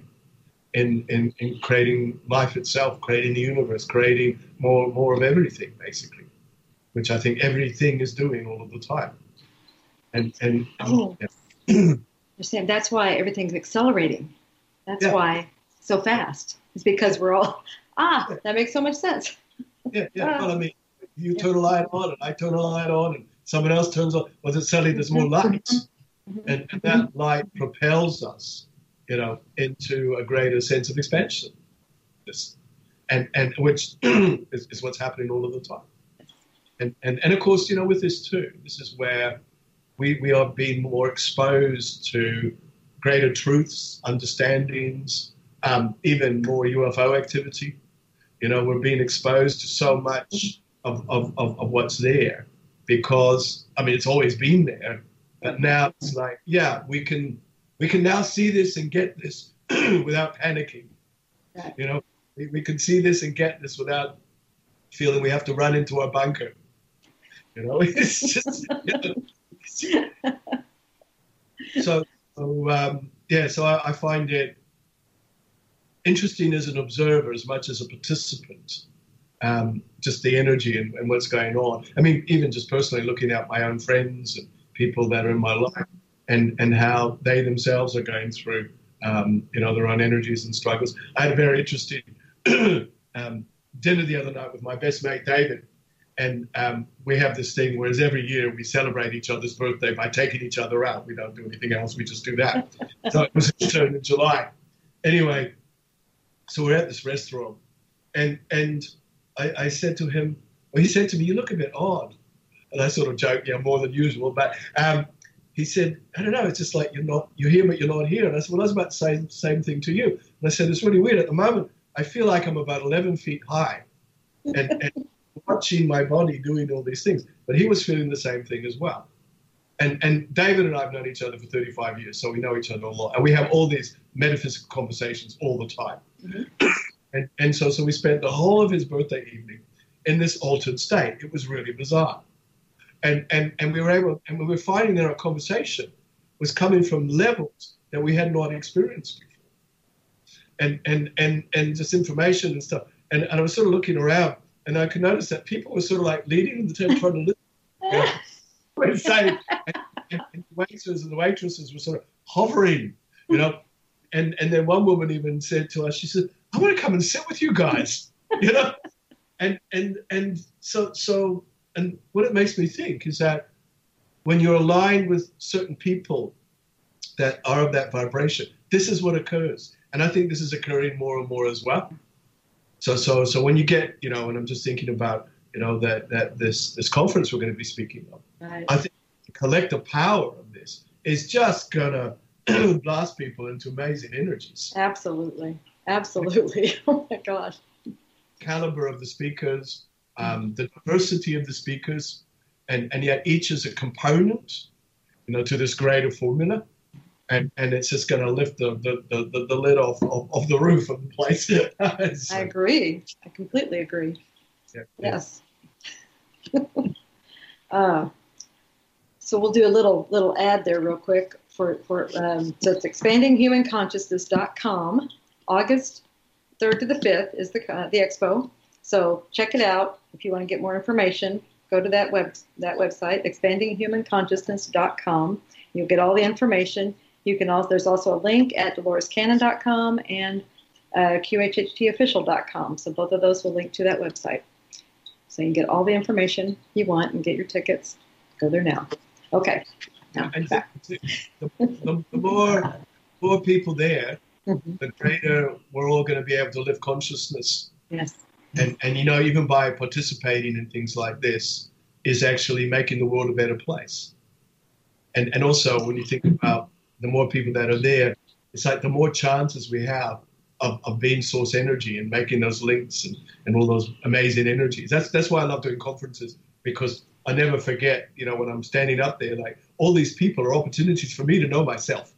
in creating life itself, creating the universe, creating more of everything, basically, which I think everything is doing all of the time. You're saying that's why everything's accelerating. That's why so fast. It's because we're all, that makes so much sense. Yeah. Well, I mean, you turn a light on and I turn a light on and someone else turns on. Well, then suddenly there's more light. And that light propels us, into a greater sense of expansion. And which is what's happening all of the time. And of course, with this too, this is where we are being more exposed to greater truths, understandings, even more UFO activity. We're being exposed to so much of what's there because, I mean, it's always been there, but now it's like, we can now see this and get this without panicking. Right. We can see this and get this without feeling we have to run into our bunker. It's just, So I find it interesting as an observer as much as a participant, just the energy and what's going on. I mean, even just personally looking at my own friends and people that are in my life and how they themselves are going through, their own energies and struggles. I had a very interesting dinner the other night with my best mate, David. And we have this thing, whereas every year we celebrate each other's birthday by taking each other out. We don't do anything else. We just do that. So it was his turn in July. Anyway, so we're at this restaurant. And I said to him, he said to me, "You look a bit odd." And I sort of joked, more than usual. But he said, "I don't know, it's just like you're here, but you're not here." And I said, "Well, I was about to say the same thing to you." And I said, "It's really weird. At the moment, I feel like I'm about 11 feet high. And watching my body doing all these things." But he was feeling the same thing as well. And David and I have known each other for 35 years, so we know each other a lot. And we have all these metaphysical conversations all the time. Mm-hmm. And so we spent the whole of his birthday evening in this altered state. It was really bizarre. And we were finding that our conversation was coming from levels that we had not experienced before. And just information and stuff. And I was sort of looking around, and I could notice that people were sort of like leading in the tent, trying to listen. Saying, and the waiters and the waitresses were sort of hovering, you know. And then one woman even said to us, she said, "I want to come and sit with you guys," you know. And so and what it makes me think is that when you're aligned with certain people that are of that vibration, this is what occurs. And I think this is occurring more and more as well. So when you get, you know, and I'm just thinking about, you know, that this conference we're going to be speaking of, Right. I think the collective power of this is just going to blast people into amazing energies. Absolutely. Absolutely. Oh my gosh. Caliber of the speakers, the diversity of the speakers, and yet each is a component, you know, to this greater formula. And it's just going to lift the lid off the roof of the place. I agree. I completely agree. Yeah, yes. So we'll do a little ad there real quick so it's expandinghumanconsciousness.com. August 3rd to the 5th is the expo. So check it out. If you want to get more information, go to that website, expandinghumanconsciousness.com. You'll get all the information. You can also, there's also a link at dolorescannon.com and qhhtofficial.com. So both of those will link to that website. So you can get all the information you want and get your tickets. Go there now. Okay. Now, and the more people there, the greater we're all going to be able to lift consciousness. Yes. And you know, even by participating in things like this is actually making the world a better place. And also when you think about the more people that are there, it's like the more chances we have of being source energy and making those links and all those amazing energies. That's why I love doing conferences, because I never forget, you know, when I'm standing up there, like all these people are opportunities for me to know myself.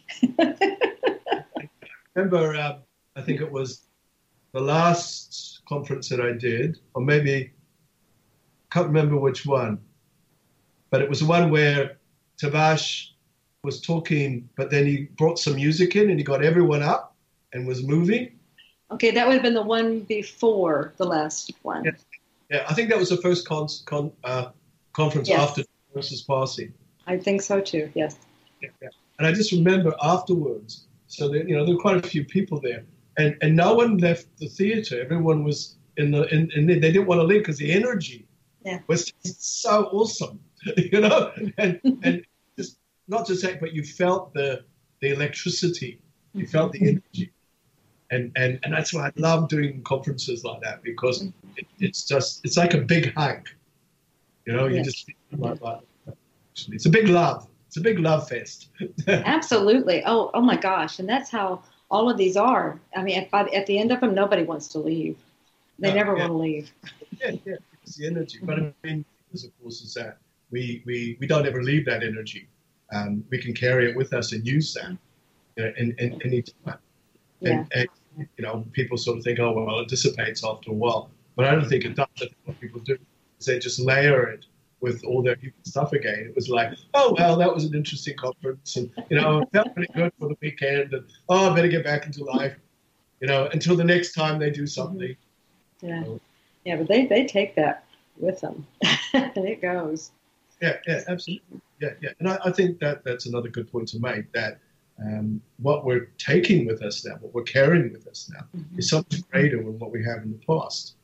I remember, I think it was the last conference that I did, or maybe, can't remember which one, but it was the one where Tabash was talking, but then he brought some music in and he got everyone up and was moving. Okay, that would have been the one before the last one. Yeah, I think that was the first conference after Teresa's passing. I think so too, yes. Yeah. And I just remember afterwards, so that, you know, there were quite a few people there, and no one left the theater. Everyone was in they didn't want to leave because the energy was so awesome, you know, and just not just that, but you felt the electricity, you felt the energy, and that's why I love doing conferences like that, because it's like a big hug, you know. You just feel like it's a big love. It's a big love fest. Absolutely. Oh my gosh. And that's how all of these are. I mean, at the end of them, nobody wants to leave. They never want to leave. Yeah, it's the energy. But I mean, of course, is that we don't ever leave that energy. We can carry it with us and use that, you know, in any time. And you know, people sort of think, oh, well, it dissipates after a while. But I don't think it does. I think what people do is they just layer it with all their human stuff again. It was like, oh, well, that was an interesting conference. And, you know, it felt pretty good for the weekend. And, oh, I better get back into life, you know, until the next time they do something. Yeah. Yeah, but they take that with them. And it goes. Yeah, absolutely. Yeah. And I think that's another good point to make, that what we're taking with us now, what we're carrying with us now, is so much greater than what we have in the past.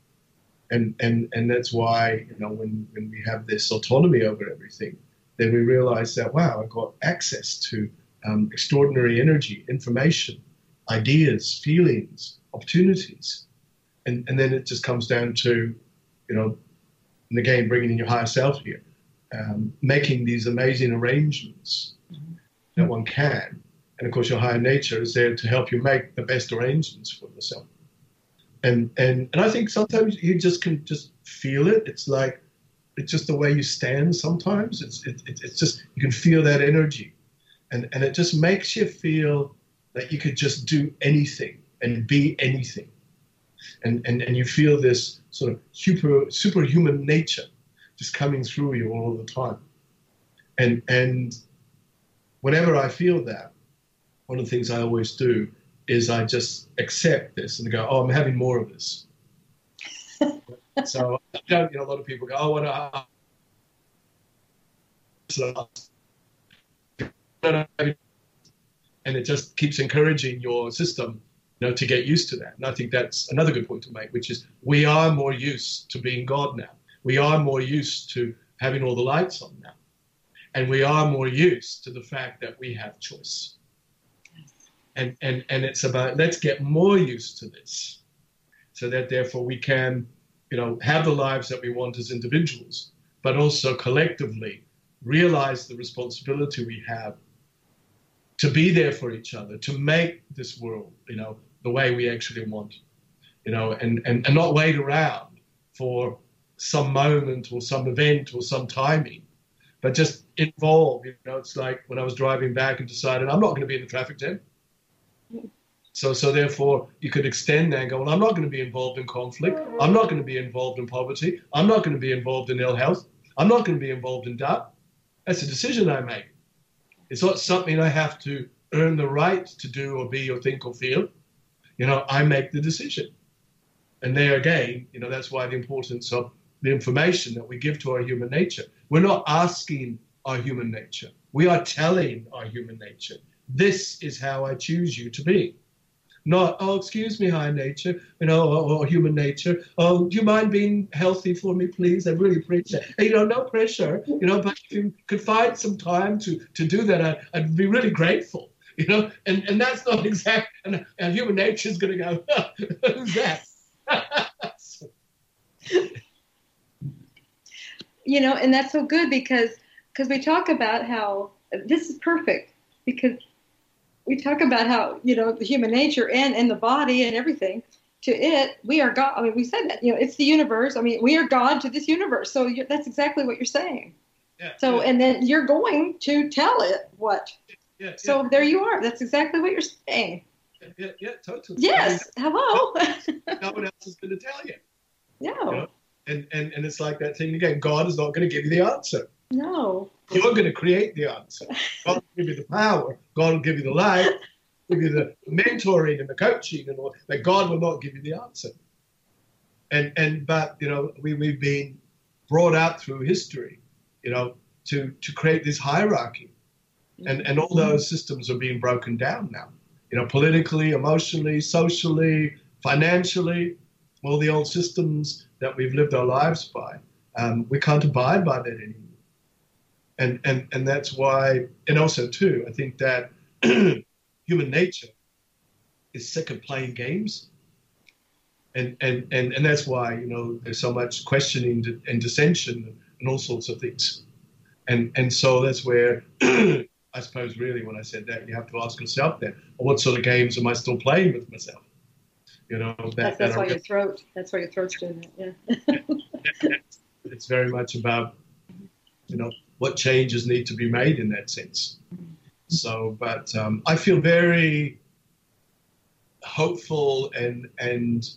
And that's why, you know, when we have this autonomy over everything, then we realize that, wow, I've got access to extraordinary energy, information, ideas, feelings, opportunities. And then it just comes down to, you know, and again, bringing in your higher self here, making these amazing arrangements that one can. And of course, your higher nature is there to help you make the best arrangements for yourself. And I think sometimes you just can just feel it. It's like, it's just the way you stand sometimes. It's just, you can feel that energy. And it just makes you feel that you could just do anything and be anything. And you feel this sort of superhuman nature just coming through you all the time. And whenever I feel that, one of the things I always do is I just accept this and go, oh, I'm having more of this. So, you know, a lot of people go, oh, And it just keeps encouraging your system, to get used to that. And I think that's another good point to make, which is we are more used to being God now. We are more used to having all the lights on now. And we are more used to the fact that we have choice. And it's about, let's get more used to this so that therefore we can, have the lives that we want as individuals, but also collectively realize the responsibility we have to be there for each other, to make this world, the way we actually want, and not wait around for some moment or some event or some timing, but just involve. It's like when I was driving back and decided I'm not going to be in the traffic jam. So therefore you could extend that and go, well, I'm not going to be involved in conflict. I'm not going to be involved in poverty. I'm not going to be involved in ill health. I'm not going to be involved in doubt. That's a decision I make. It's not something I have to earn the right to do or be or think or feel. I make the decision. And there again, that's why the importance of the information that we give to our human nature. We're not asking our human nature. We are telling our human nature, this is how I choose you to be. Not, oh, excuse me, high nature, or human nature. Oh, do you mind being healthy for me, please? I really appreciate it. No pressure, but if you could find some time to do that, I'd be really grateful, and that's not exact. And human nature is going to go, who's that? And that's so good because we talk about how this is perfect because we talk about how, the human nature and the body and everything, to it, we are God. I mean, we said that, it's the universe. I mean, we are God to this universe. So that's exactly what you're saying. Yeah, so, yeah. And then you're going to tell it what. Yeah, so there you are. That's exactly what you're saying. Yeah, totally. Yes. Hello. No one else is going to tell you. No. And it's like that thing again. God is not going to give you the answer. No. You're going to create the answer. God will give you the power. God will give you the light, give you the mentoring and the coaching and all. But God will not give you the answer. But we've been brought up through history, to create this hierarchy, and all those systems are being broken down now. Politically, emotionally, socially, financially, all the old systems that we've lived our lives by. We can't abide by that anymore. And that's why, and also too, I think that human nature is sick of playing games. And that's why, there's so much questioning and dissension and all sorts of things. And so that's where, I suppose really when I said that, you have to ask yourself then, well, what sort of games am I still playing with myself? That's why your throat's doing that, yeah. It's very much about, what changes need to be made in that sense. So, but I feel very hopeful and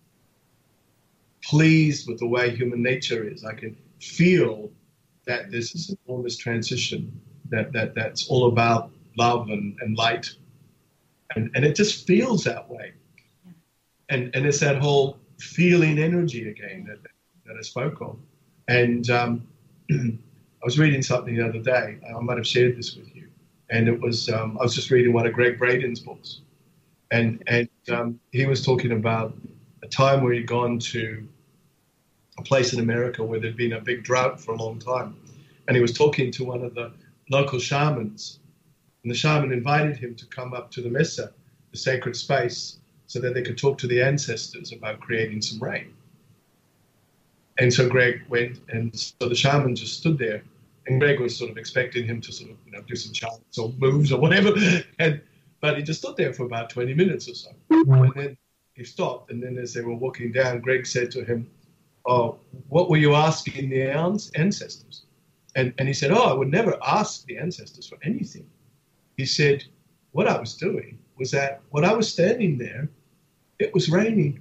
pleased with the way human nature is. I can feel that this is an enormous transition, that's all about love and light. And it just feels that way. And it's that whole feeling energy again that I spoke of. And I was reading something the other day. I might have shared this with you. And it was, I was just reading one of Greg Braden's books. And he was talking about a time where he'd gone to a place in America where there'd been a big drought for a long time. And he was talking to one of the local shamans. And the shaman invited him to come up to the mesa, the sacred space, so that they could talk to the ancestors about creating some rain. And so Greg went, and so the shaman just stood there. And Greg was sort of expecting him to sort of, do some chants or moves or whatever. But he just stood there for about 20 minutes or so. And then he stopped. And then as they were walking down, Greg said to him, oh, what were you asking the ancestors? And he said, oh, I would never ask the ancestors for anything. He said, what I was doing was that when I was standing there, it was raining.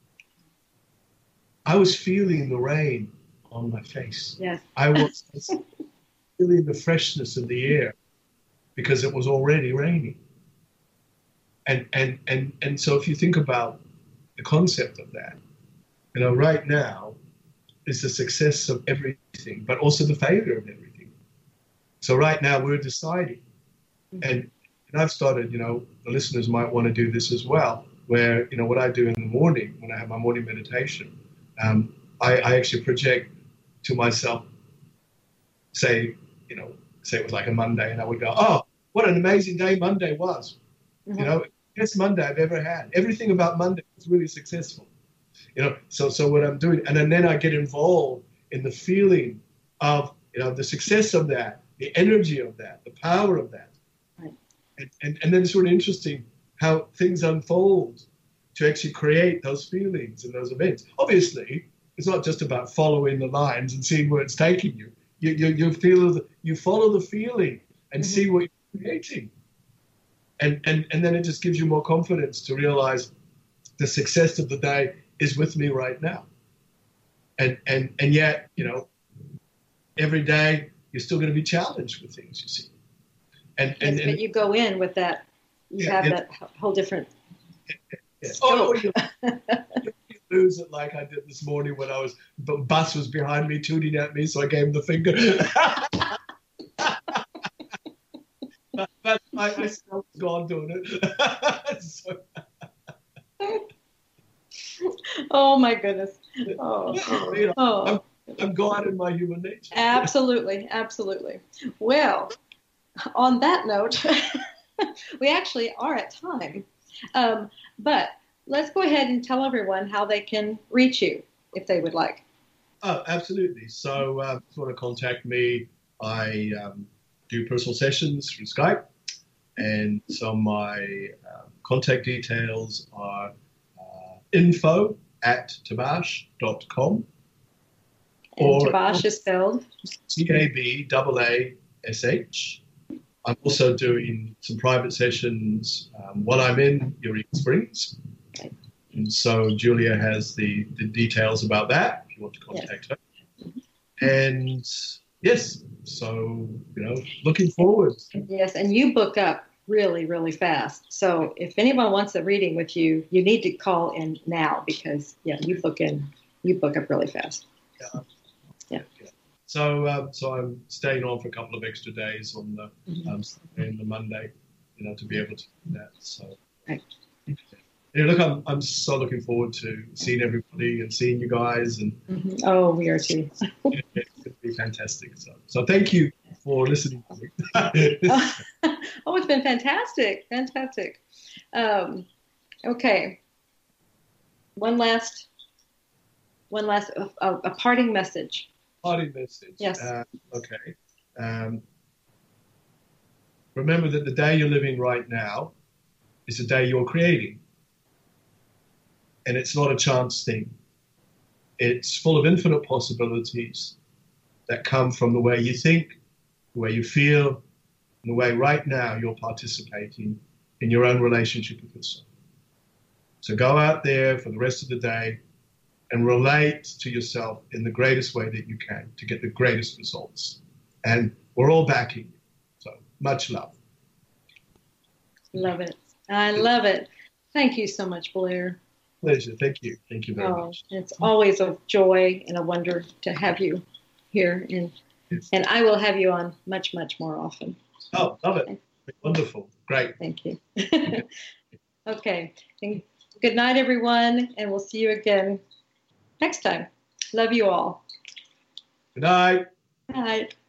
I was feeling the rain on my face. Yes. I was feeling the freshness of the air because it was already raining. And so if you think about the concept of that, right now is the success of everything, but also the failure of everything. So right now we're deciding, And I've started, the listeners might want to do this as well, where, what I do in the morning when I have my morning meditation, I actually project to myself, say it was like a Monday, and I would go, oh, what an amazing day Monday was. Best Monday I've ever had. Everything about Monday was really successful. So what I'm doing, and then I get involved in the feeling of, the success of that, the energy of that, the power of that. Right. And then it's really interesting how things unfold to actually create those feelings and those events. Obviously, it's not just about following the lines and seeing where it's taking you. You follow the feeling and see what you're creating. And then it just gives you more confidence to realize the success of the day is with me right now. And yet, every day you're still going to be challenged with things, you see. But you go in with that, that whole different scope. You lose it like I did this morning when the bus was behind me, tooting at me, so I gave him the finger. but I still was gone doing it. Oh my goodness. Oh. I'm God in my human nature. Absolutely. Well, on that note, we actually are at time. But let's go ahead and tell everyone how they can reach you if they would like. Oh, absolutely. So if you want to contact me, I do personal sessions through Skype. And so my contact details are info@tabash.com. And Tabash is spelled TABAASH. I'm also doing some private sessions while I'm in Eureka Springs. Okay. And so Julia has the details about that if you want to contact her. And yes, so, looking forward. Yes, and you book up really, really fast. So if anyone wants a reading with you, you need to call in now because, you book up really fast. Yeah. So I'm staying on for a couple of extra days on the the Monday, to be able to do that. So, right. Look, I'm so looking forward to seeing everybody and seeing you guys, and oh, we are too. It's going to be fantastic. So thank you for listening to me. Oh, it's been fantastic. Okay. One last a parting message. Parting message. Yes. Okay. Remember that the day you're living right now is the day you're creating. And it's not a chance thing. It's full of infinite possibilities that come from the way you think, the way you feel, and the way right now you're participating in your own relationship with yourself. So go out there for the rest of the day and relate to yourself in the greatest way that you can to get the greatest results. And we're all backing you. So much love. Love it. I love it. Thank you so much, Blair. Pleasure. Thank you. Thank you very much. It's always a joy and a wonder to have you here. And I will have you on much, much more often. Oh, love it. Okay. Wonderful. Great. Thank you. Okay. And good night, everyone. And we'll see you again next time. Love you all. Good night. Good night.